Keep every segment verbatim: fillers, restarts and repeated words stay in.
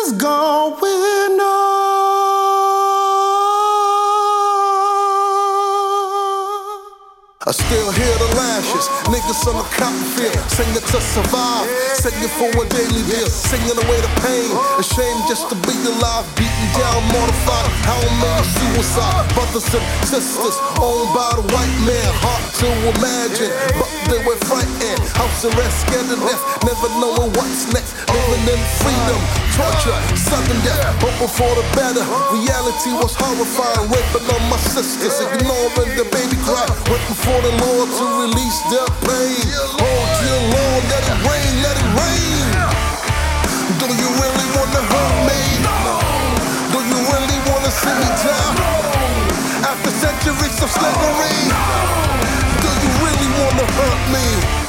is going on? I still hear the lashes, niggas on the cotton field, singing to survive, singing for a daily deal, singing away the pain, ashamed just to be alive, beaten down, mortified, how many suicide, brothers and sisters, owned by the white man, hard to imagine, but they were frightened, house arrest, scared to death, never knowing what's next, living in freedom, torture, sudden death, hoping for the better, reality was horrifying, raping on my sisters, ignoring the baby cry, waiting for the Lord to release their pain. Oh dear Lord, let it rain, let it rain. Do you really wanna hurt me? Do you really wanna see me down? After centuries of slavery, do you really wanna hurt me?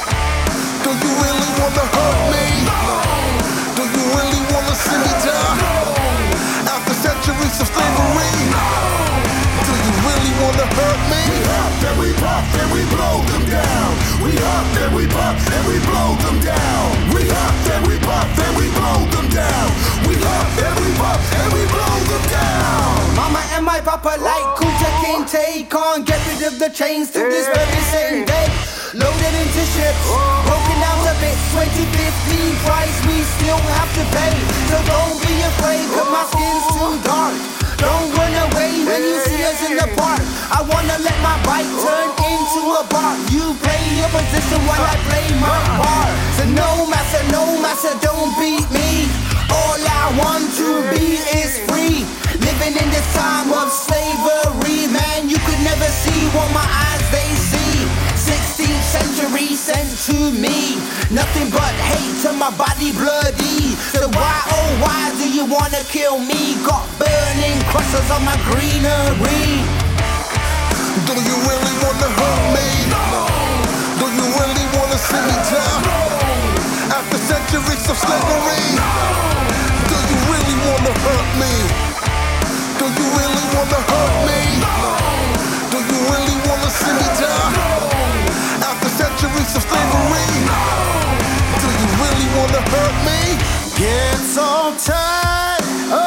Do you really wanna hurt me? Do you really wanna see me down? After centuries of slavery, do you really wanna hurt me? We up, then we pop, then we blow them down. We up, then we pop, then we blow them down. We up, then we pop, then we blow them down. We up, then we pop, and we blow them down. Mama and my papa like Kunta Kinte, can't get rid of the chains till this very same day. Loaded into ships, broken down to bits. twenty fifteen price we still have to pay. So don't be afraid, cause my skin's too dark. Don't run away when you see us in the park. I wanna let my bike turn into a bar. You play your position while I play my part. So no matter, no matter, don't beat me. All I want to be is free. Living in this time of slavery, man, you could never see what my eyes they see. sixteenth century sent to me, nothing but hate to my body bloody. So why, oh why do you wanna kill me? Got burning crosses on my greenery. Do you really wanna hurt me? Do you really wanna see me down? After centuries of slavery, do you really wanna hurt me? Do you really wanna hurt me? Do you really wanna see me down? After centuries of slavery, do you really wanna hurt me? Get so tired,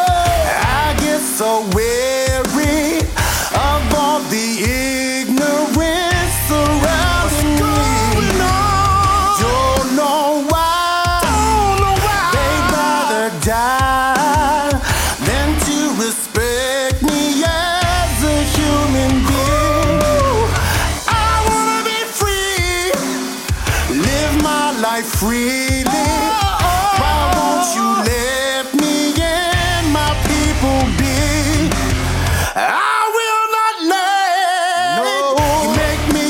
I get so weary of all the ignorance surrounding me. Don't know why, they'd rather die than to respect me as a human being. I wanna be free, live my life freely. Why won't you let me and my people be? I will not let you make me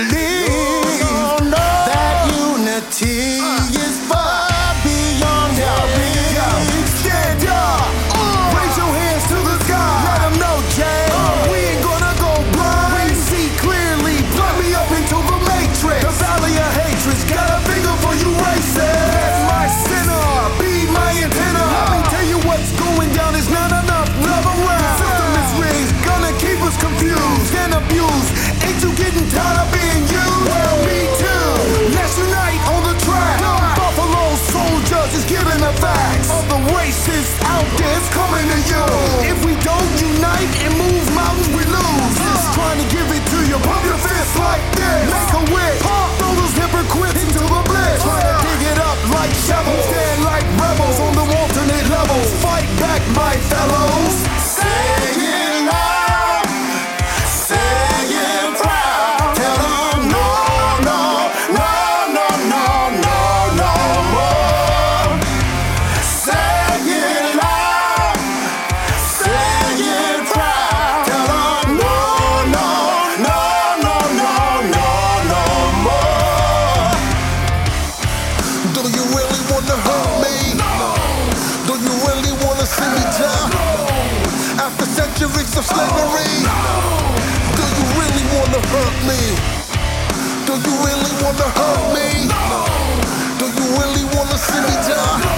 believe that unity is far beyond our reach. Stand up, raise your hands to the sky. Let them know, Jay, we ain't gonna go blind. We see clearly, plug me up into the matrix. The valley of hatred's got a finger for you racist. That's my sinner, be my antenna. Let me tell you what's going down is not enough love around. The system is rigged, gonna keep us confused and abused. Ain't you getting tired of being used? Well, me too. Let's unite on the track. Buffalo soldiers is giving the facts of the racists out there. It's coming to you. If we don't unite and move mountains, we lose. Just trying to give it to you. Pump your fist like this. Make a wish. Throw those hypocrites into the bliss. Try to dig it up like shovels. Stand like rebels on the alternate levels. Fight back, my fellows. Say it loud, say it proud. Tell them no, no, no, no, no, no, no more. Say it loud, say it proud. Tell them no, no, no, no, no, no, no more. Do you really wanna hurt me? Do you really wanna see me down? After centuries of slavery, do you really wanna hurt me? Do you really wanna hurt me? Do you really wanna see me down?